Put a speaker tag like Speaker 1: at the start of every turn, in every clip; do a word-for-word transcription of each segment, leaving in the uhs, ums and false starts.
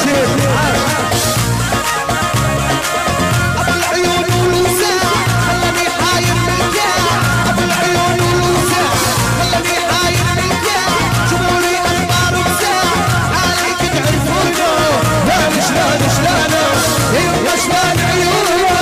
Speaker 1: الشيخ ابو العيون والوساع خلاني حاير بالكاع ابو العيون والوساع خلاني حاير بالكاع جيبولي اخبار وساع عليك تعرفونه لا شلون شلونه يبقى شلون عيونه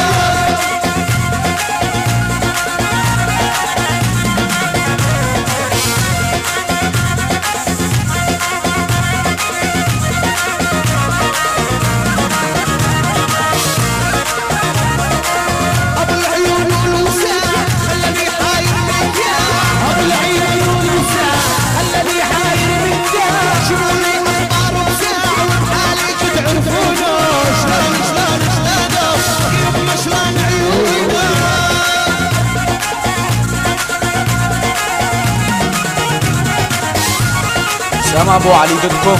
Speaker 2: سلام ابو علي دوت كوم.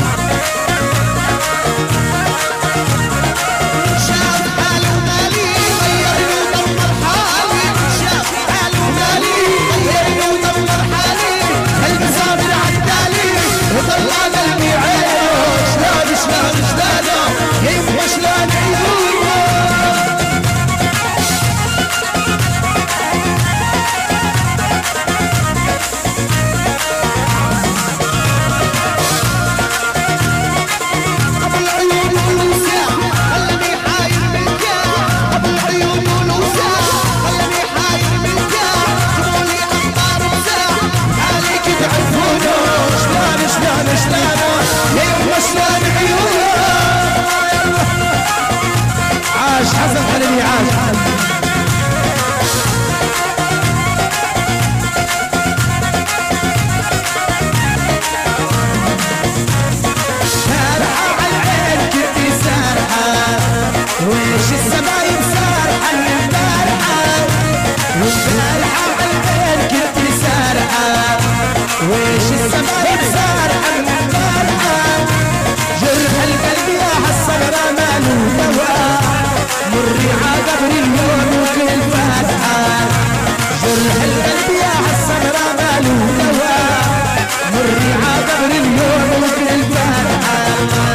Speaker 1: حسن حلمي عاش سارحة عالعين كنتي سارحة ويش السبايب سارحة البارحة والبارحة عالعين كنتي سارحة ويش السبايب سارحة البارحة جرح القلب يا حالصبرة مالو دواء مري عقبر اليوم وكل فاتحة جرح القلب يا حالصبرة مالو دواء مري عقبر اليوم وكل فاتحة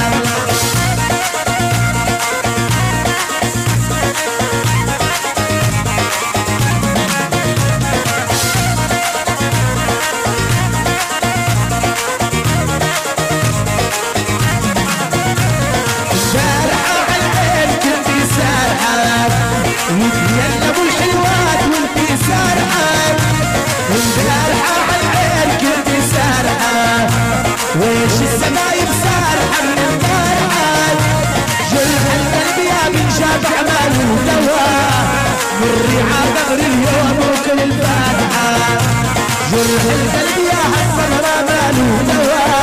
Speaker 1: وتيلبوا الحلوات وانتي سارحة والبارحة عالعين كنتي سارحة ويش السمايب سارحة من البارحة جرح القلب يا من شافع ماله دواء مري عقبر اليوم وكل الفاتحة جرح القلب يا حالصبرة ماله دواء